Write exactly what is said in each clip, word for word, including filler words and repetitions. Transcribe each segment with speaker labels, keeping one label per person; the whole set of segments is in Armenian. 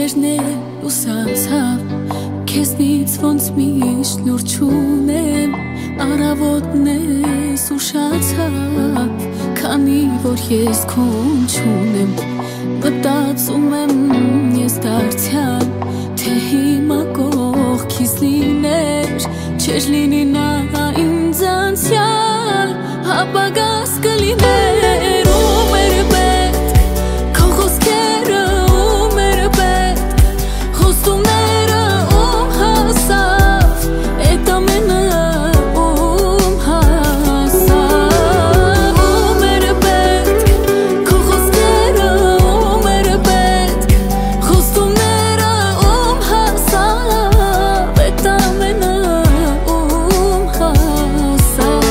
Speaker 1: գիշերն է լուսացավ, քեզնից ոնց միշտ լուր չունեմ, առավոտն ես ուշացավ, քանի որ ես քուն չունեմ, մտածում եմ ես դարձյալ, թե հիմա կողքիս լիներ, չէր լինի նա ինձ անցյալ, ապագաս կլիներ ու մեր պետք, քո խոսքերը ու մեր պետք, խոստումները ում հասավ, էդ ամենը ում հասավ, ու մեր պետք, քո խոսքերը ու մեր պետք, խոստումները ում հասավ, էդ ամենը ում հասավ.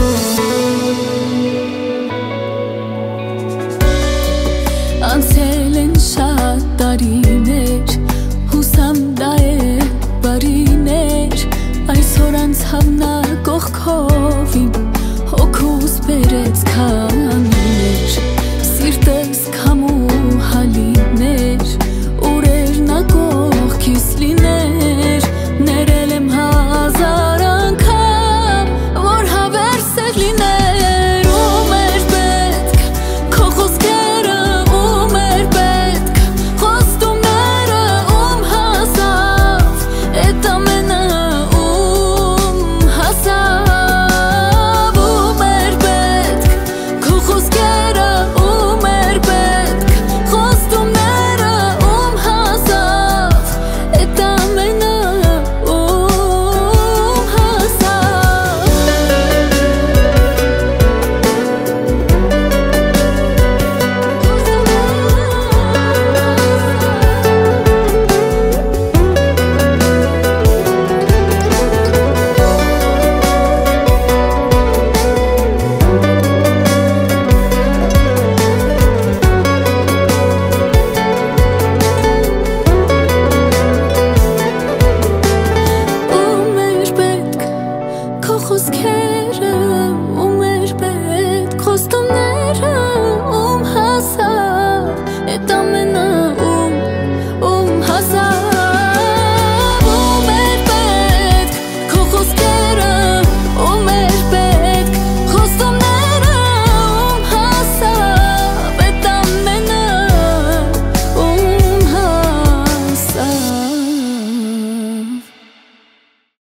Speaker 1: Անցել են շատ տարիներ, հուսամ դա է բարիներ, այսօր անցավ նա կողքով իմ, հոգուս բերեց քար